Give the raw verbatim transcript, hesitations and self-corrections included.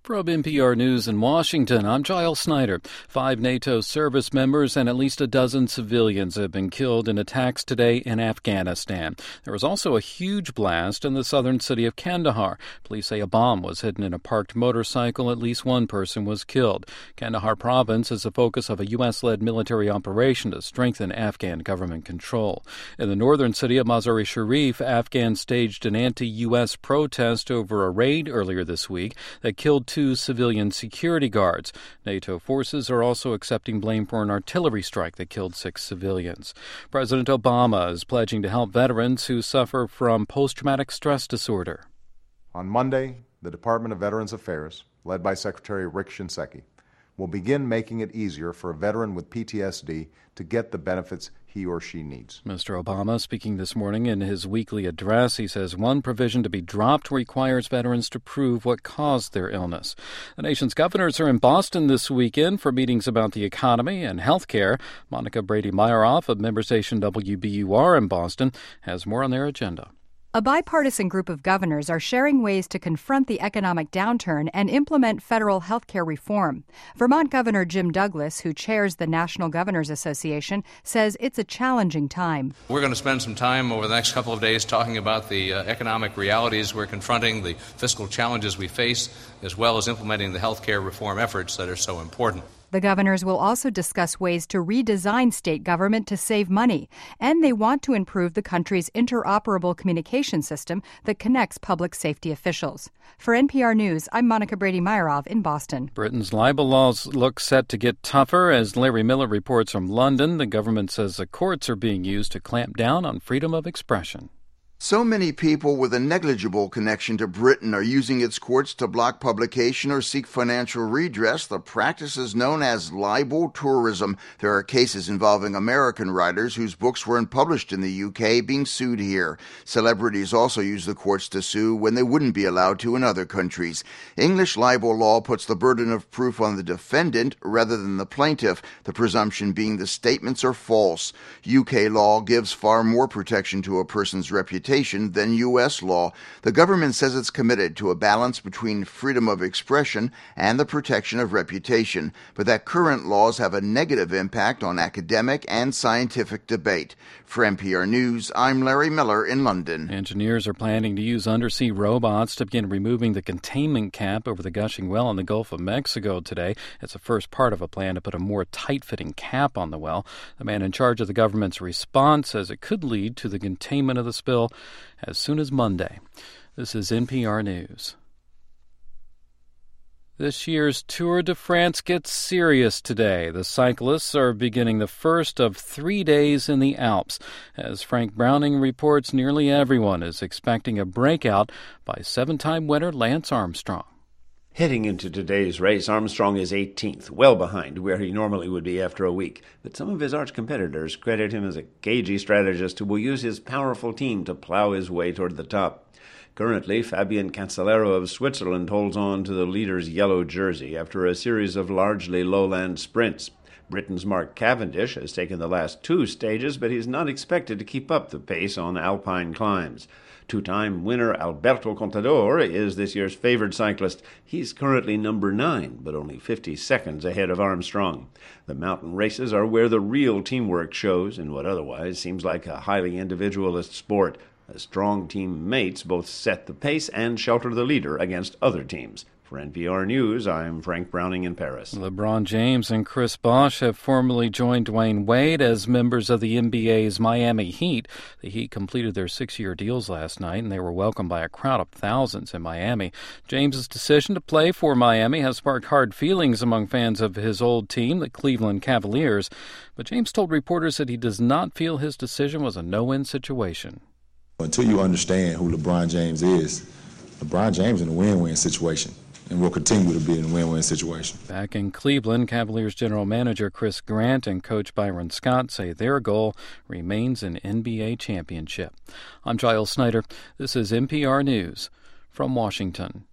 From N P R News in Washington, I'm Giles Snyder. Five NATO service members and at least a dozen civilians have been killed in attacks today in Afghanistan. There was also a huge blast in the southern city of Kandahar. Police say a bomb was hidden in a parked motorcycle. At least one person was killed. Kandahar province is the focus of a U S-led military operation to strengthen Afghan government control. In the northern city of Mazar-e Sharif, Afghans staged an anti-U S protest over a raid earlier this week that killed two civilian security guards. NATO forces are also accepting blame for an artillery strike that killed six civilians. President Obama is pledging to help veterans who suffer from post-traumatic stress disorder. On Monday, the Department of Veterans Affairs, led by Secretary Rick Shinseki, will begin making it easier for a veteran with P T S D to get the benefits he or she needs. Mister Obama speaking this morning in his weekly address. He says one provision to be dropped requires veterans to prove what caused their illness. The nation's governors are in Boston this weekend for meetings about the economy and health care. Monica Brady-Meyerhoff of member station W B U R in Boston has more on their agenda. A bipartisan group of governors are sharing ways to confront the economic downturn and implement federal health care reform. Vermont Governor Jim Douglas, who chairs the National Governors Association, says it's a challenging time. We're going to spend some time over the next couple of days talking about the uh, economic realities we're confronting, the fiscal challenges we face, as well as implementing the health care reform efforts that are so important. The governors will also discuss ways to redesign state government to save money, and they want to improve the country's interoperable communication system that connects public safety officials. For N P R News, I'm Monica Brady-Meyerhoff in Boston. Britain's libel laws look set to get tougher. As Larry Miller reports from London, the government says the courts are being used to clamp down on freedom of expression. So many people with a negligible connection to Britain are using its courts to block publication or seek financial redress. The practice is known as libel tourism. There are cases involving American writers whose books weren't published in the U K being sued here. Celebrities also use the courts to sue when they wouldn't be allowed to in other countries. English libel law puts the burden of proof on the defendant rather than the plaintiff, the presumption being the statements are false. U K law gives far more protection to a person's reputation than U S law. The government says it's committed to a balance between freedom of expression and the protection of reputation, but that current laws have a negative impact on academic and scientific debate. For N P R News, I'm Larry Miller in London. Engineers are planning to use undersea robots to begin removing the containment cap over the gushing well in the Gulf of Mexico today. It's the first part of a plan to put a more tight-fitting cap on the well. The man in charge of the government's response says it could lead to the containment of the spill as soon as Monday. This is N P R News. This year's Tour de France gets serious today. The cyclists are beginning the first of three days in the Alps. As Frank Browning reports, nearly everyone is expecting a breakout by seven-time winner Lance Armstrong. Heading into today's race, Armstrong is eighteenth, well behind where he normally would be after a week. But some of his arch competitors credit him as a cagey strategist who will use his powerful team to plow his way toward the top. Currently, Fabian Cancellara of Switzerland holds on to the leader's yellow jersey after a series of largely lowland sprints. Britain's Mark Cavendish has taken the last two stages, but he's not expected to keep up the pace on alpine climbs. Two-time winner Alberto Contador is this year's favored cyclist. He's currently number nine, but only fifty seconds ahead of Armstrong. The mountain races are where the real teamwork shows in what otherwise seems like a highly individualist sport. As strong team mates both set the pace and shelter the leader against other teams. For N P R News, I'm Frank Browning in Paris. LeBron James and Chris Bosh have formally joined Dwayne Wade as members of the N B A's Miami Heat. The Heat completed their six-year deals last night, and they were welcomed by a crowd of thousands in Miami. James's decision to play for Miami has sparked hard feelings among fans of his old team, the Cleveland Cavaliers. But James told reporters that he does not feel his decision was a no-win situation. Until you understand who LeBron James is, LeBron James is in a win-win situation and will continue to be in a win-win situation. Back in Cleveland, Cavaliers general manager Chris Grant and coach Byron Scott say their goal remains an N B A championship. I'm Giles Snyder. This is N P R News from Washington.